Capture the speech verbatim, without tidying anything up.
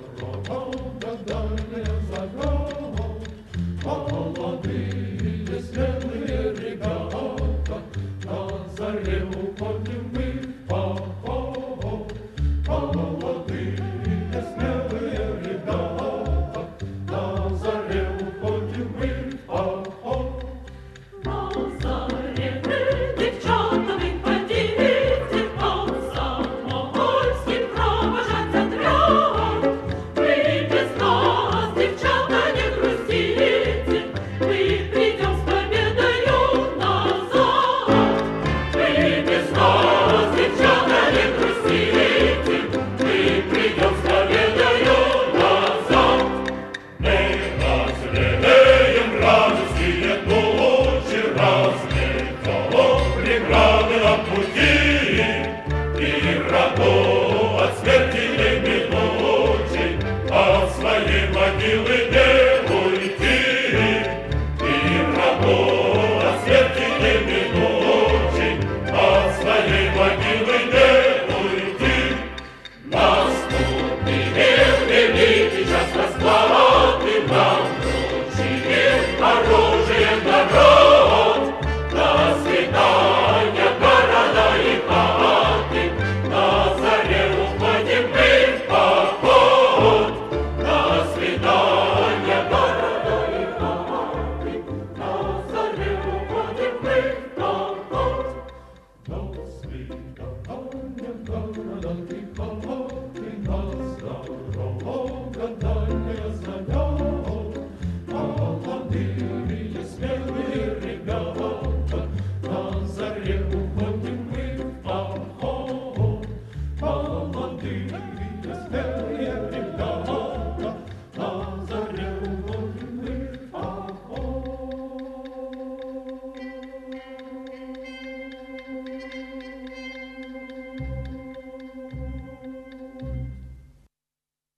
дорога дальняя за город, молодые смелые ребята, на заре уходим мы в поход. Молодые смелые ребята, на заре уходим мы в поход. На заре мы девчатами ходите, комсомольский провожать отряд. Вы без нас, девчата, не грустите, мы придем с победою назад. Вы без нас, девчата, не грустите, мы придем с победою назад. Мы развеем радостные тучи, разметем преграды на пути, и врагу от смерти не минучи, от своей могилы не